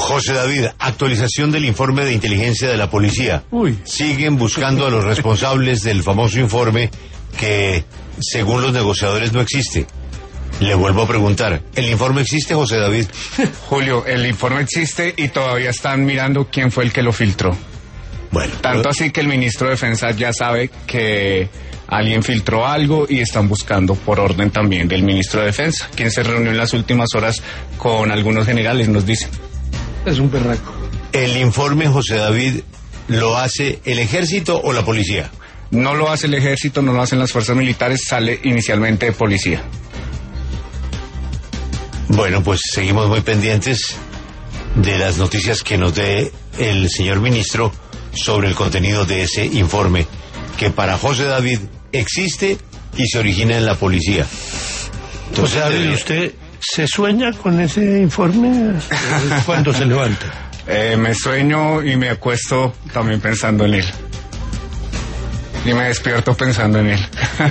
José David, actualización del informe de inteligencia de la policía. Siguen buscando a los responsables del famoso informe que, según los negociadores, no existe. Le vuelvo a preguntar, ¿el informe existe, José David? Julio, el informe existe y todavía están mirando quién fue el que lo filtró. Bueno, tanto así que el ministro de Defensa ya sabe que alguien filtró algo y están buscando por orden también del ministro de Defensa, quien se reunió en las últimas horas con algunos generales, nos dicen. Es un berraco. ¿El informe, José David, lo hace el ejército o la policía? No lo hace el ejército, no lo hacen las fuerzas militares, sale inicialmente de policía. Bueno, pues seguimos muy pendientes de las noticias que nos dé el señor ministro sobre el contenido de ese informe, que para José David existe y se origina en la policía. Entonces, José David, ¿usted se sueña con ese informe cuando se levanta? Me sueño y me acuesto también pensando en él. Y me despierto pensando en él.